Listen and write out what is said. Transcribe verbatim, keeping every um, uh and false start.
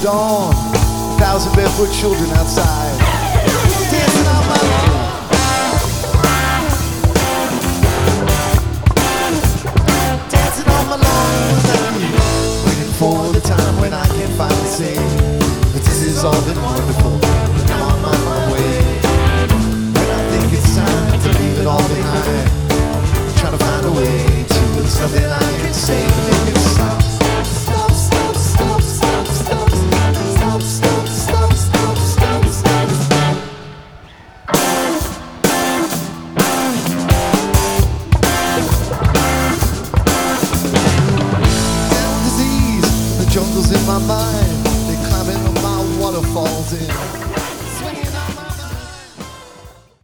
dawn. A thousand barefoot children outside, dancing on my lawn. Dancing on my lawn without you. Waiting for the time when I can finally say that this has all been wonderful, and I'm on my, my way. When I think it's time to leave it all behind, trying to find a way to, there's something I can say to make it stop. Stop, stop, stop, stop, stop, stop, stop, stop, stop, stop, stop, stop. Down disease, the jungle's in my mind. They climbing on my waterfalls in.